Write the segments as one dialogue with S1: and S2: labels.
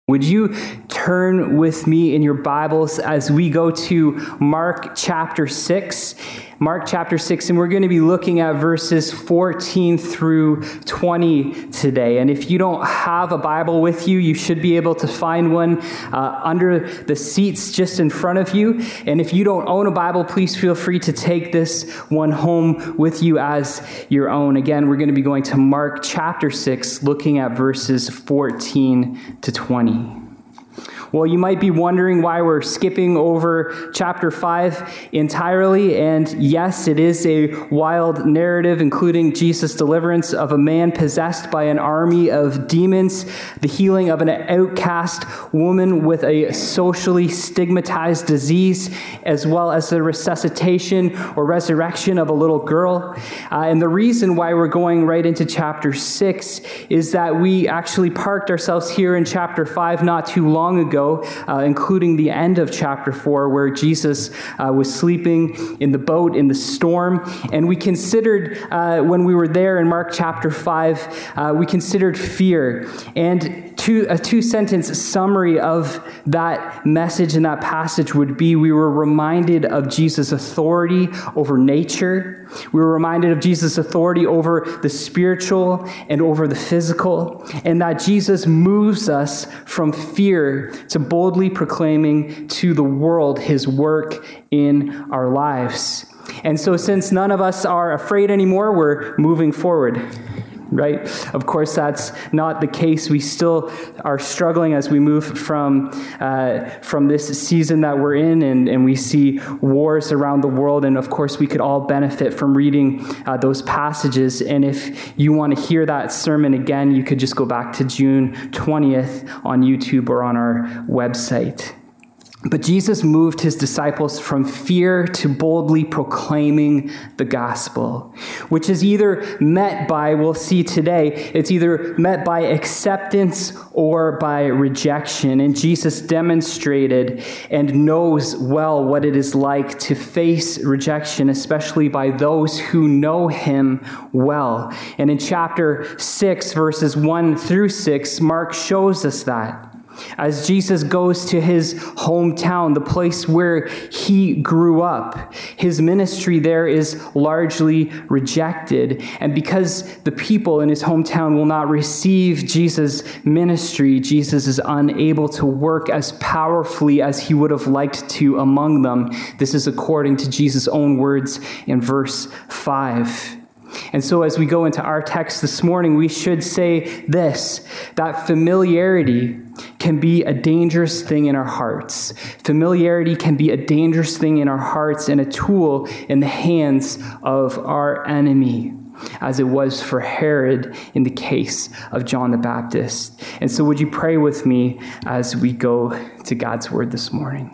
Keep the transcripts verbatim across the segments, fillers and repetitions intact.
S1: Would you turn with me in your Bibles as we go to Mark chapter six? Mark chapter six, and we're going to be looking at verses fourteen through twenty today. And if you don't have a Bible with you, you should be able to find one uh, under the seats just in front of you. And if you don't own a Bible, please feel free to take this one home with you as your own. Again, we're going to be going to Mark chapter six, looking at verses fourteen to twenty. Well, you might be wondering why we're skipping over chapter five entirely. And yes, it is a wild narrative, including Jesus' deliverance of a man possessed by an army of demons, the healing of an outcast woman with a socially stigmatized disease, as well as the resuscitation or resurrection of a little girl. Uh, and the reason why we're going right into chapter six is that we actually parked ourselves here in chapter five not too long ago. Uh, including the end of chapter four, where Jesus uh, was sleeping in the boat in the storm. And we considered, uh, when we were there in Mark chapter five, uh, we considered fear. And two, a two-sentence summary of that message and that passage would be, we were reminded of Jesus' authority over nature. We were reminded of Jesus' authority over the spiritual and over the physical, and that Jesus moves us from fear to boldly proclaiming to the world his work in our lives. And so since none of us are afraid anymore, we're moving forward, right? Of course, that's not the case. We still are struggling as we move from uh, from this season that we're in, and, and we see wars around the world. And of course, we could all benefit from reading uh, those passages. And if you want to hear that sermon again, you could just go back to June twentieth on YouTube or on our website. But Jesus moved his disciples from fear to boldly proclaiming the gospel, which is either met by, we'll see today, it's either met by acceptance or by rejection. And Jesus demonstrated and knows well what it is like to face rejection, especially by those who know him well. And in chapter six, verses one through six, Mark shows us that. As Jesus goes to his hometown, the place where he grew up, his ministry there is largely rejected. And because the people in his hometown will not receive Jesus' ministry, Jesus is unable to work as powerfully as he would have liked to among them. This is according to Jesus' own words in verse five. And so as we go into our text this morning, we should say this, that familiarity can be a dangerous thing in our hearts. Familiarity can be a dangerous thing in our hearts and a tool in the hands of our enemy, as it was for Herod in the case of John the Baptist. And so would you pray with me as we go to God's word this morning?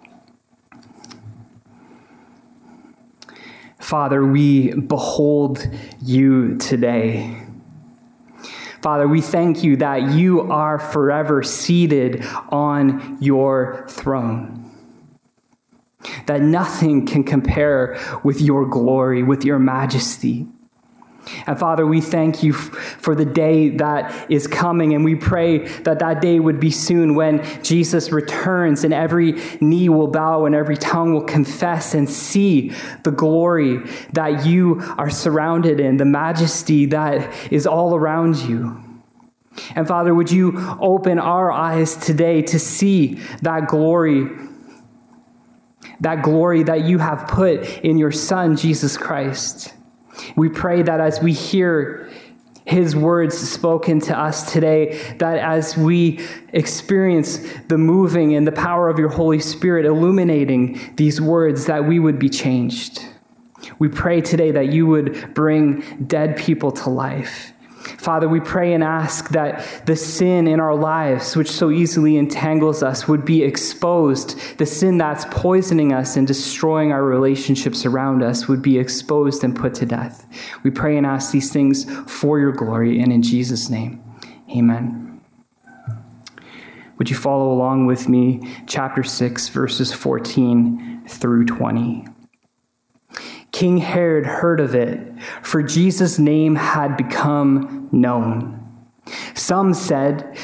S1: Father, we behold you today. Father, we thank you that you are forever seated on your throne, that nothing can compare with your glory, with your majesty. And Father, we thank you f- for the day that is coming, and we pray that that day would be soon when Jesus returns and every knee will bow and every tongue will confess and see the glory that you are surrounded in, the majesty that is all around you. And Father, would you open our eyes today to see that glory, that glory that you have put in your Son, Jesus Christ. We pray that as we hear his words spoken to us today, that as we experience the moving and the power of your Holy Spirit illuminating these words, that we would be changed. We pray today that you would bring dead people to life. Father, we pray and ask that the sin in our lives, which so easily entangles us, would be exposed. The sin that's poisoning us and destroying our relationships around us would be exposed and put to death. We pray and ask these things for your glory, and in Jesus' name, amen. Would you follow along with me, chapter six, verses fourteen through twenty. King Herod heard of it, for Jesus' name had become known. Some said,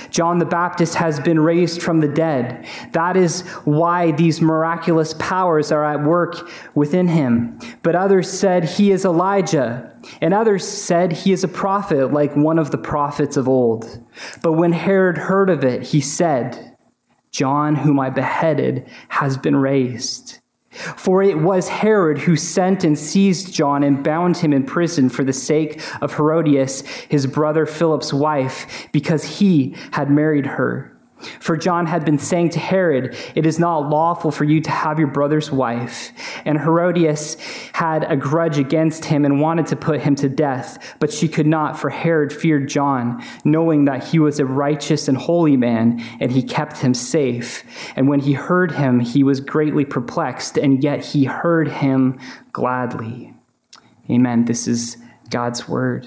S1: John the Baptist has been raised from the dead. That is why these miraculous powers are at work within him. But others said he is Elijah, and others said he is a prophet, like one of the prophets of old. But when Herod heard of it, he said, John, whom I beheaded, has been raised. For it was Herod who sent and seized John and bound him in prison for the sake of Herodias, his brother Philip's wife, because he had married her. For John had been saying to Herod, it is not lawful for you to have your brother's wife. And Herodias had a grudge against him and wanted to put him to death, but she could not, for Herod feared John, knowing that he was a righteous and holy man, and he kept him safe. And when he heard him, he was greatly perplexed, and yet he heard him gladly. Amen. This is God's word.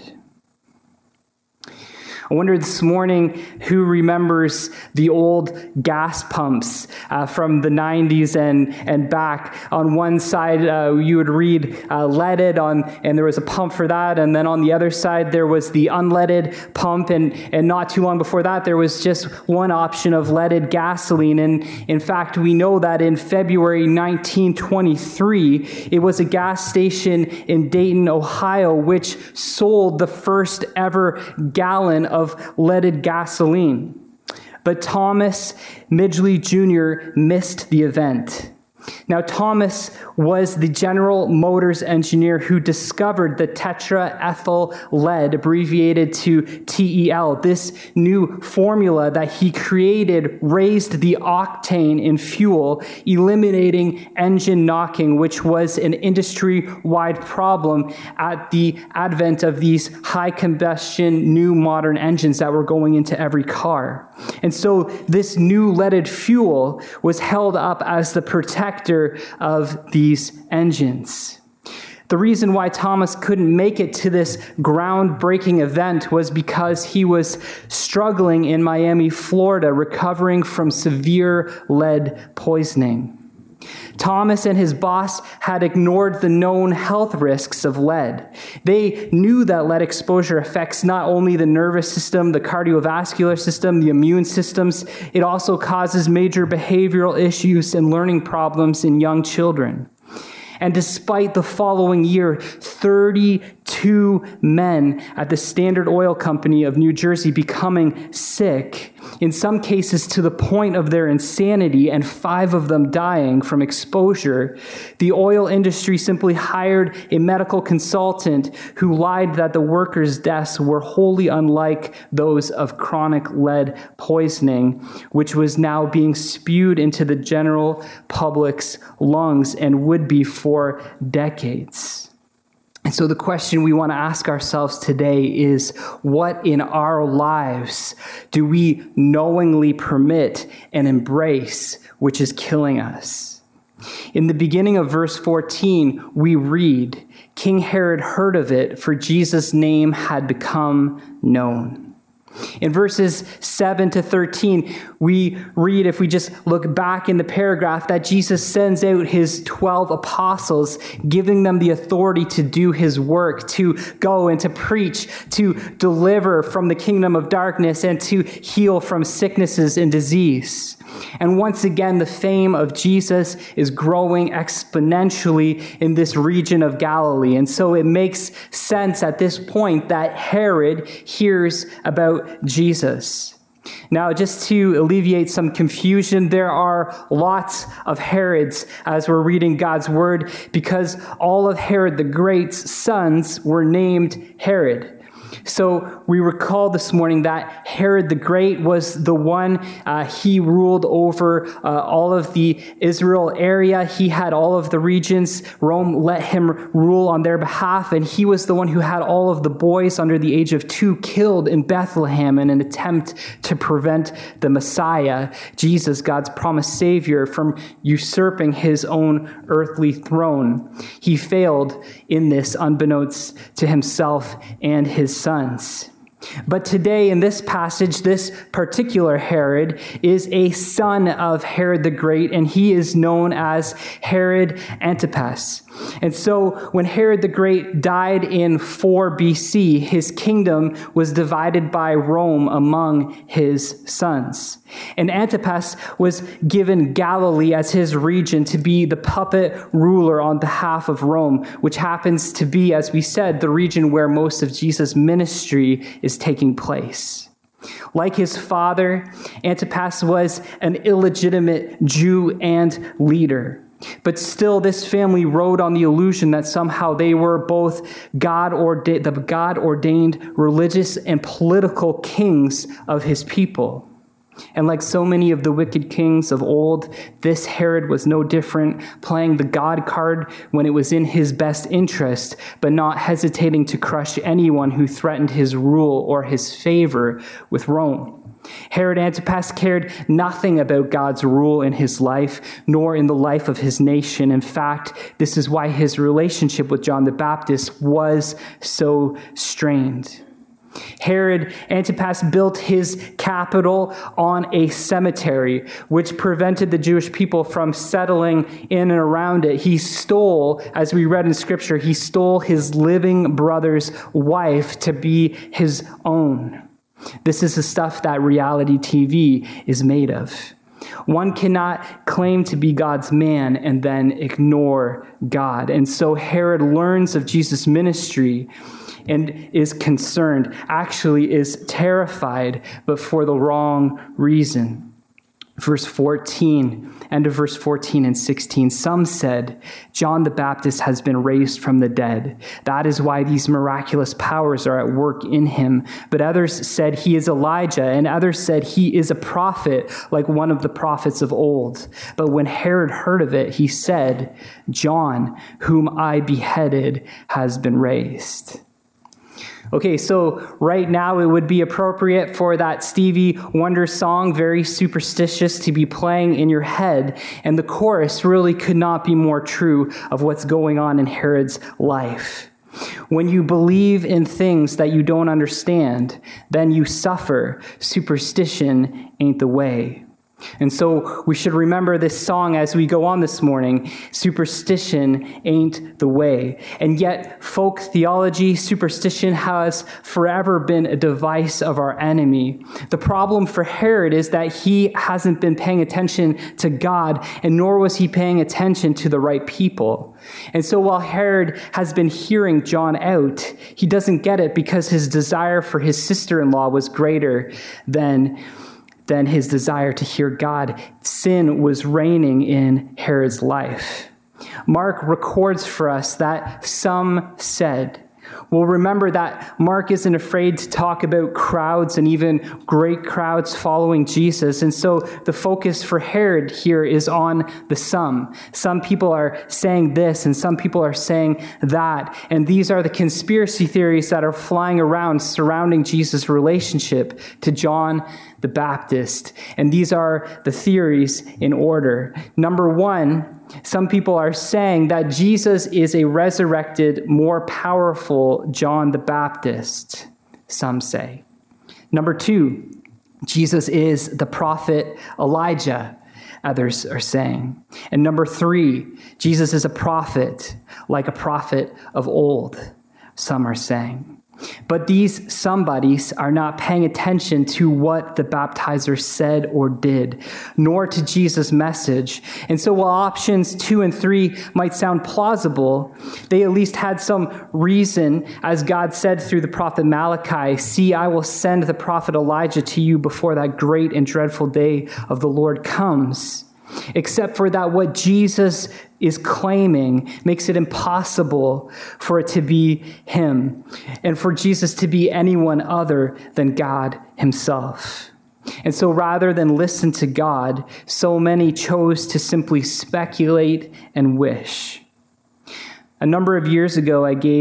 S1: I wonder this morning who remembers the old gas pumps uh, from the nineties and, and back. On one side, uh, you would read uh, leaded, on, and there was a pump for that. And then on the other side, there was the unleaded pump. And, and not too long before that, there was just one option of leaded gasoline. And in fact, we know that in February nineteen twenty-three, it was a gas station in Dayton, Ohio, which sold the first ever gallon of of leaded gasoline. But Thomas Midgley Junior missed the event. Now, Thomas was the General Motors engineer who discovered the tetraethyl lead, abbreviated to T E L. This new formula that he created raised the octane in fuel, eliminating engine knocking, which was an industry-wide problem at the advent of these high-combustion, new modern engines that were going into every car. And so this new leaded fuel was held up as the protector of these engines. The reason why Thomas couldn't make it to this groundbreaking event was because he was struggling in Miami, Florida, recovering from severe lead poisoning. Thomas and his boss had ignored the known health risks of lead. They knew that lead exposure affects not only the nervous system, the cardiovascular system, the immune systems, it also causes major behavioral issues and learning problems in young children. And despite the following year, thirty-two men at the Standard Oil Company of New Jersey becoming sick, in some cases to the point of their insanity, and five of them dying from exposure, the oil industry simply hired a medical consultant who lied that the workers' deaths were wholly unlike those of chronic lead poisoning, which was now being spewed into the general public's lungs and would be for decades. And so the question we want to ask ourselves today is, what in our lives do we knowingly permit and embrace, which is killing us? In the beginning of verse fourteen, we read, King Herod heard of it, for Jesus' name had become known. In verses seven to thirteen, we read, if we just look back in the paragraph, that Jesus sends out his twelve apostles, giving them the authority to do his work, to go and to preach, to deliver from the kingdom of darkness, and to heal from sicknesses and disease. And once again, the fame of Jesus is growing exponentially in this region of Galilee. And so it makes sense at this point that Herod hears about Jesus. Now, just to alleviate some confusion, there are lots of Herods as we're reading God's word, because all of Herod the Great's sons were named Herod. So we recall this morning that Herod the Great was the one, uh, he ruled over uh, all of the Israel area. He had all of the regions. Rome let him rule on their behalf, and he was the one who had all of the boys under the age of two killed in Bethlehem in an attempt to prevent the Messiah, Jesus, God's promised Savior, from usurping his own earthly throne. He failed in this, unbeknownst to himself and his sons. But today in this passage, this particular Herod is a son of Herod the Great, and he is known as Herod Antipas. And so when Herod the Great died in four B C, his kingdom was divided by Rome among his sons. And Antipas was given Galilee as his region to be the puppet ruler on behalf of Rome, which happens to be, as we said, the region where most of Jesus' ministry is taking place. Like his father, Antipas was an illegitimate Jew and leader. But still, this family rode on the illusion that somehow they were both God ordained, the God-ordained religious and political kings of his people. And like so many of the wicked kings of old, this Herod was no different, playing the God card when it was in his best interest, but not hesitating to crush anyone who threatened his rule or his favor with Rome. Herod Antipas cared nothing about God's rule in his life, nor in the life of his nation. In fact, this is why his relationship with John the Baptist was so strained. Herod Antipas built his capital on a cemetery, which prevented the Jewish people from settling in and around it. He stole, as we read in Scripture, he stole his living brother's wife to be his own. This is the stuff that reality T V is made of. One cannot claim to be God's man and then ignore God. And so Herod learns of Jesus' ministry and is concerned, actually is terrified, but for the wrong reason. Verse fourteen, end of verse fourteen and sixteen, some said, John the Baptist has been raised from the dead. That is why these miraculous powers are at work in him. But others said he is Elijah, and others said he is a prophet, like one of the prophets of old. But when Herod heard of it, he said, John, whom I beheaded, has been raised. Okay, so right now it would be appropriate for that Stevie Wonder song, Very Superstitious, to be playing in your head. And the chorus really could not be more true of what's going on in Herod's life. When you believe in things that you don't understand, then you suffer. Superstition ain't the way. And so we should remember this song as we go on this morning. Superstition ain't the way. And yet, folk theology, superstition has forever been a device of our enemy. The problem for Herod is that he hasn't been paying attention to God, and nor was he paying attention to the right people. And so while Herod has been hearing John out, he doesn't get it because his desire for his sister-in-law was greater than than his desire to hear God. Sin was reigning in Herod's life. Mark records for us that some said. Well, remember that Mark isn't afraid to talk about crowds and even great crowds following Jesus. And so the focus for Herod here is on the some. Some people are saying this and some people are saying that. And these are the conspiracy theories that are flying around surrounding Jesus' relationship to John the Baptist. And these are the theories in order. Number one, some people are saying that Jesus is a resurrected, more powerful John the Baptist, some say. Number two, Jesus is the prophet Elijah, others are saying. And number three, Jesus is a prophet, like a prophet of old, some are saying. But these somebodies are not paying attention to what the baptizer said or did, nor to Jesus' message. And so while options two and three might sound plausible, they at least had some reason, as God said through the prophet Malachi, see, I will send the prophet Elijah to you before that great and dreadful day of the Lord comes. Except for that what Jesus is claiming makes it impossible for it to be him and for Jesus to be anyone other than God himself. And so rather than listen to God, so many chose to simply speculate and wish. A number of years ago, I gave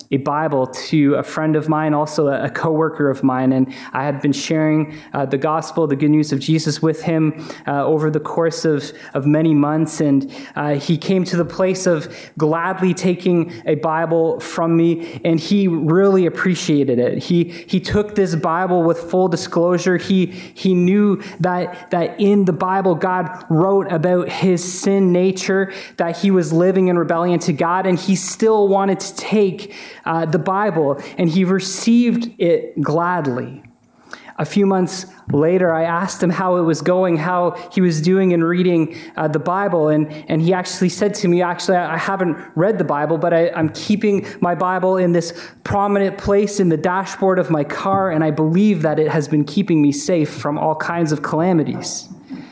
S1: a Bible to a friend of mine, also a, a coworker of mine, and I had been sharing uh, the gospel, the good news of Jesus with him uh, over the course of, of many months, and uh, he came to the place of gladly taking a Bible from me, and he really appreciated it. He he took this Bible with full disclosure. He he knew that that in the Bible God wrote about his sin nature, that he was living in rebellion to God, and he still wanted to take Uh, the Bible, and he received it gladly. A few months later, I asked him how it was going, how he was doing in reading uh, the Bible, and, and he actually said to me, actually, I haven't read the Bible, but I, I'm keeping my Bible in this prominent place in the dashboard of my car, and I believe that it has been keeping me safe from all kinds of calamities.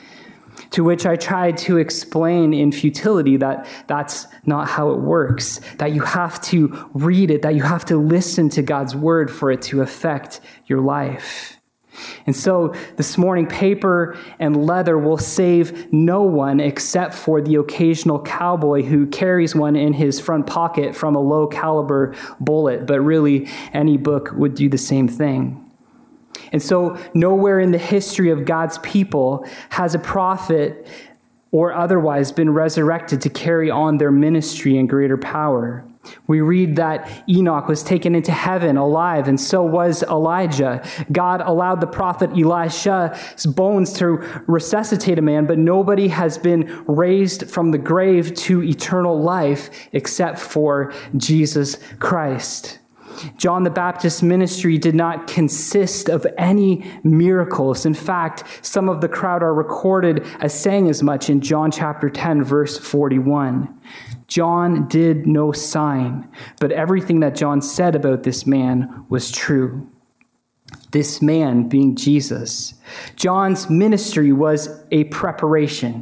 S1: To which I tried to explain in futility that that's not how it works, that you have to read it, that you have to listen to God's word for it to affect your life. And so this morning, paper and leather will save no one except for the occasional cowboy who carries one in his front pocket from a low caliber bullet, but really any book would do the same thing. And so nowhere in the history of God's people has a prophet or otherwise been resurrected to carry on their ministry in greater power. We read that Enoch was taken into heaven alive, and so was Elijah. God allowed the prophet Elisha's bones to resuscitate a man, but nobody has been raised from the grave to eternal life except for Jesus Christ. John the Baptist's ministry did not consist of any miracles. In fact, some of the crowd are recorded as saying as much in John chapter ten, verse forty-one. John did no sign, but everything that John said about this man was true. This man being Jesus. John's ministry was a preparation.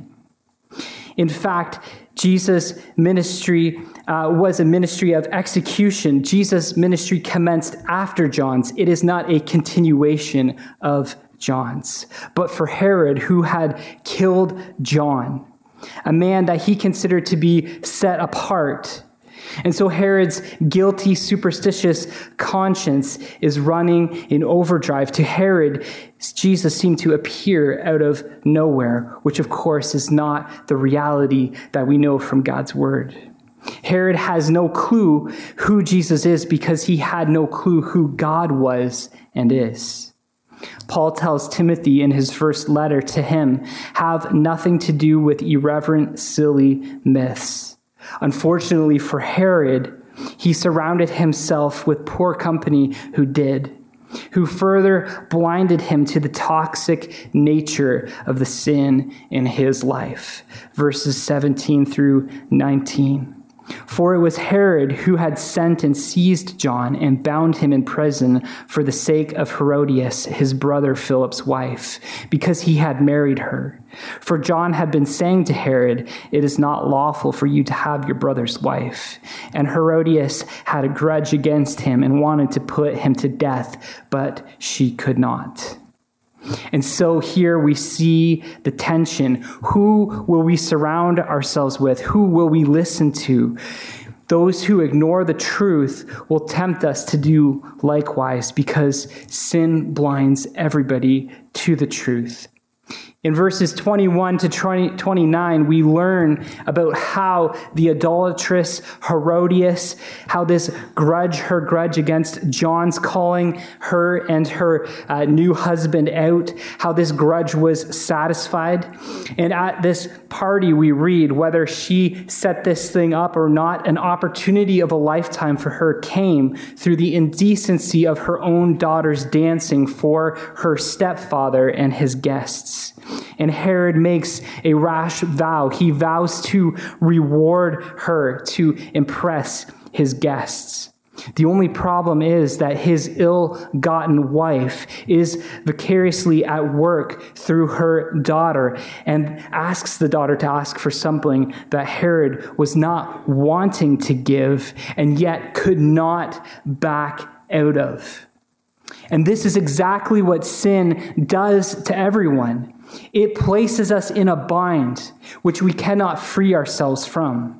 S1: In fact, Jesus' ministry uh, was a ministry of execution. Jesus' ministry commenced after John's. It is not a continuation of John's. But for Herod, who had killed John, a man that he considered to be set apart. And so Herod's guilty, superstitious conscience is running in overdrive. To Herod, Jesus seemed to appear out of nowhere, which of course is not the reality that we know from God's word. Herod has no clue who Jesus is because he had no clue who God was and is. Paul tells Timothy in his first letter to him, have nothing to do with irreverent, silly myths. Unfortunately for Herod, he surrounded himself with poor company who did, who further blinded him to the toxic nature of the sin in his life. Verses seventeen through nineteen. For it was Herod who had sent and seized John and bound him in prison for the sake of Herodias, his brother Philip's wife, because he had married her. For John had been saying to Herod, it is not lawful for you to have your brother's wife. And Herodias had a grudge against him and wanted to put him to death, but she could not. And so here we see the tension. Who will we surround ourselves with? Who will we listen to? Those who ignore the truth will tempt us to do likewise because sin blinds everybody to the truth. In verses twenty-one to twenty-nine, we learn about how the idolatrous Herodias, how this grudge, her grudge against John's calling her and her uh, new husband out, how this grudge was satisfied. And at this party, we read, whether she set this thing up or not, an opportunity of a lifetime for her came through the indecency of her own daughter's dancing for her stepfather and his guests. And Herod makes a rash vow. He vows to reward her, to impress his guests. The only problem is that his ill-gotten wife is vicariously at work through her daughter and asks the daughter to ask for something that Herod was not wanting to give and yet could not back out of. And this is exactly what sin does to everyone. It places us in a bind which we cannot free ourselves from.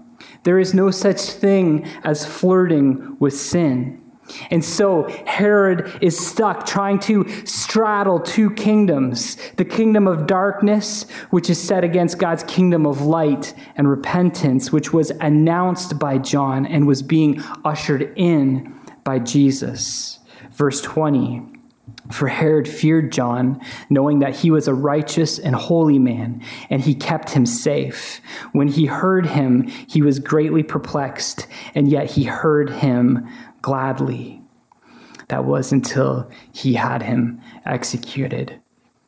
S1: There is no such thing as flirting with sin. And so Herod is stuck trying to straddle two kingdoms, the kingdom of darkness, which is set against God's kingdom of light and repentance, which was announced by John and was being ushered in by Jesus. Verse twenty, for Herod feared John, knowing that he was a righteous and holy man, and he kept him safe. When he heard him, he was greatly perplexed, and yet he heard him gladly. That was until he had him executed.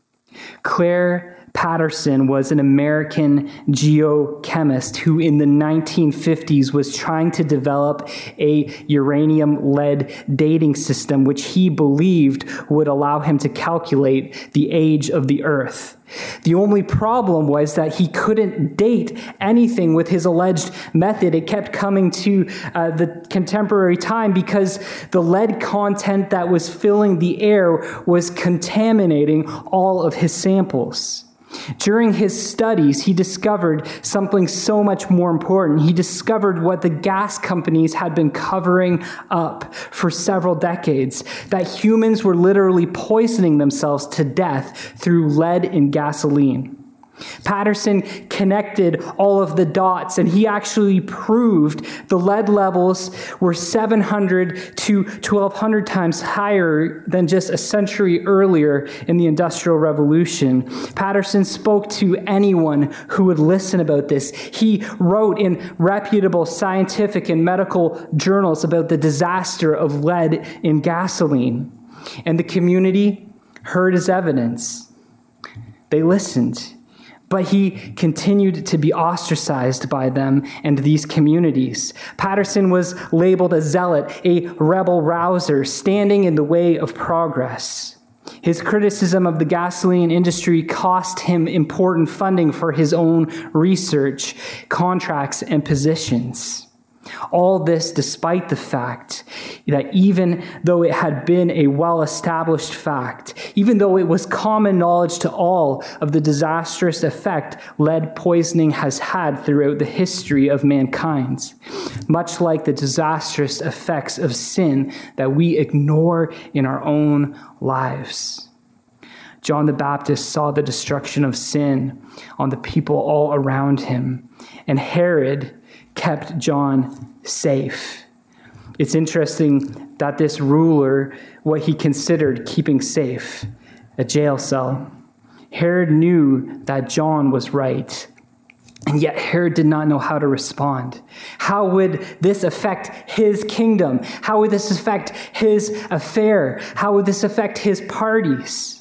S1: Claire Patterson was an American geochemist who in the nineteen fifties was trying to develop a uranium-lead dating system which he believed would allow him to calculate the age of the Earth. The only problem was that he couldn't date anything with his alleged method. It kept coming to uh, the contemporary time because the lead content that was filling the air was contaminating all of his samples. During his studies, he discovered something so much more important. He discovered what the gas companies had been covering up for several decades, that humans were literally poisoning themselves to death through lead in gasoline. Patterson connected all of the dots, and he actually proved the lead levels were seven hundred to twelve hundred times higher than just a century earlier in the Industrial Revolution. Patterson spoke to anyone who would listen about this. He wrote in reputable scientific and medical journals about the disaster of lead in gasoline. And the community heard his evidence. They listened. But he continued to be ostracized by them and these communities. Patterson was labeled a zealot, a rebel rouser, standing in the way of progress. His criticism of the gasoline industry cost him important funding for his own research, contracts, and positions. All this despite the fact that even though it had been a well-established fact, even though it was common knowledge to all of the disastrous effect lead poisoning has had throughout the history of mankind, much like the disastrous effects of sin that we ignore in our own lives. John the Baptist saw the destruction of sin on the people all around him, and Herod kept John safe. It's interesting that this ruler, what he considered keeping safe, a jail cell. Herod knew that John was right, and yet Herod did not know how to respond. How would this affect his kingdom? How would this affect his affair? How would this affect his parties?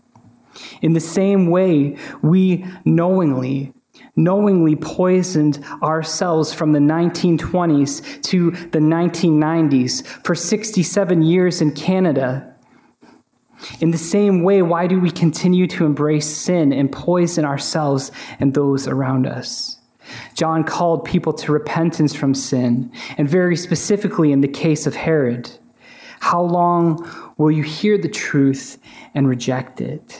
S1: In the same way, we knowingly knowingly poisoned ourselves from the nineteen twenties to the nineteen nineties for sixty-seven years in Canada. In the same way, why do we continue to embrace sin and poison ourselves and those around us? John called people to repentance from sin, and very specifically in the case of Herod. How long will you hear the truth and reject it?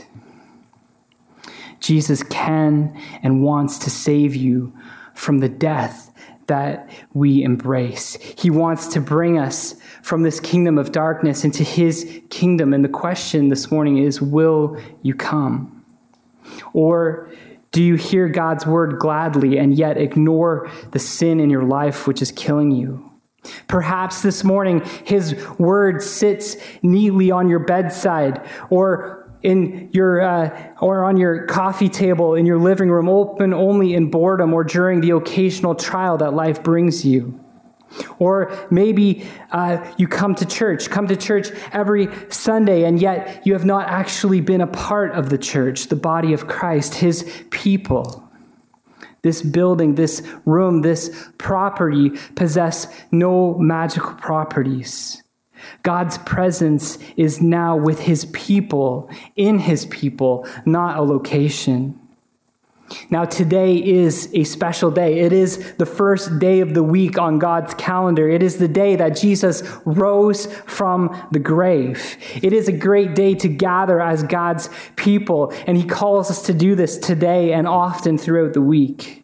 S1: Jesus can and wants to save you from the death that we embrace. He wants to bring us from this kingdom of darkness into his kingdom. And the question this morning is, will you come? Or do you hear God's word gladly and yet ignore the sin in your life which is killing you? Perhaps this morning his word sits neatly on your bedside, or in your uh, or on your coffee table in your living room, open only in boredom or during the occasional trial that life brings you. Or maybe uh, you come to church, come to church every Sunday, and yet you have not actually been a part of the church, the body of Christ, his people. This building, this room, this property possess no magical properties. God's presence is now with his people, in his people, not a location. Now, today is a special day. It is the first day of the week on God's calendar. It is the day that Jesus rose from the grave. It is a great day to gather as God's people, and he calls us to do this today and often throughout the week.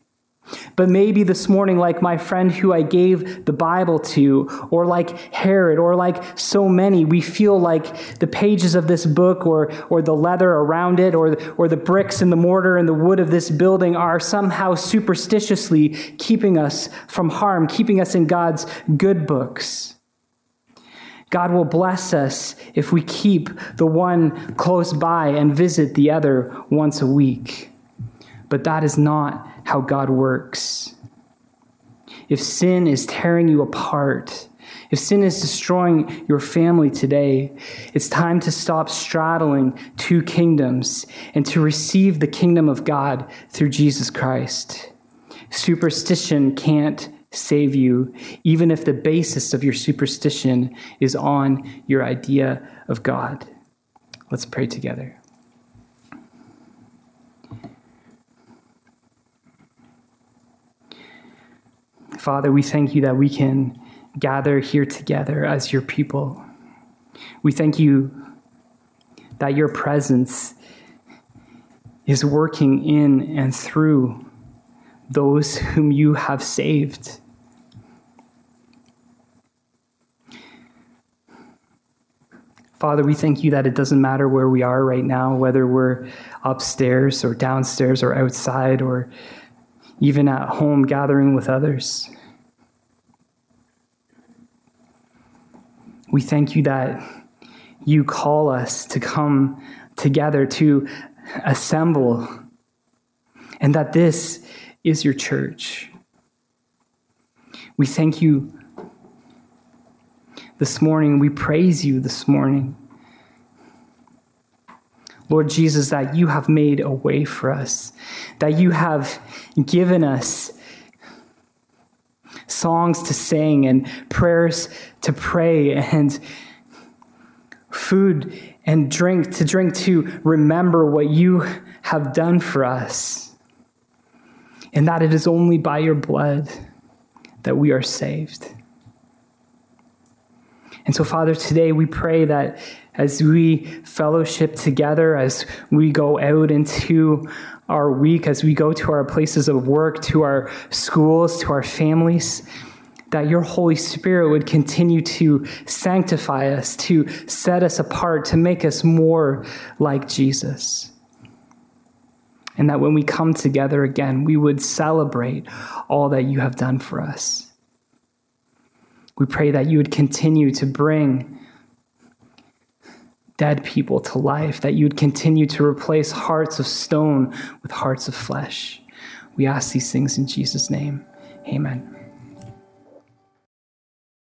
S1: But maybe this morning, like my friend who I gave the Bible to, or like Herod, or like so many, we feel like the pages of this book or, or the leather around it or, or the bricks and the mortar and the wood of this building are somehow superstitiously keeping us from harm, keeping us in God's good books. God will bless us if we keep the one close by and visit the other once a week. But that is not how God works. If sin is tearing you apart, if sin is destroying your family today, it's time to stop straddling two kingdoms and to receive the kingdom of God through Jesus Christ. Superstition can't save you, even if the basis of your superstition is on your idea of God. Let's pray together. Father, we thank you that we can gather here together as your people. We thank you that your presence is working in and through those whom you have saved. Father, we thank you that it doesn't matter where we are right now, whether we're upstairs or downstairs or outside or even at home gathering with others. We thank you that you call us to come together, to assemble, and that this is your church. We thank you this morning. We praise you this morning. Lord Jesus, that you have made a way for us, that you have given us songs to sing and prayers to pray and food and drink to drink to remember what you have done for us, and that it is only by your blood that we are saved. And so, Father, today we pray that as we fellowship together, as we go out into our week, as we go to our places of work, to our schools, to our families, that your Holy Spirit would continue to sanctify us, to set us apart, to make us more like Jesus. And that when we come together again, we would celebrate all that you have done for us. We pray that you would continue to bring dead people to life, that you would continue to replace hearts of stone with hearts of flesh. We ask these things in Jesus' name. Amen.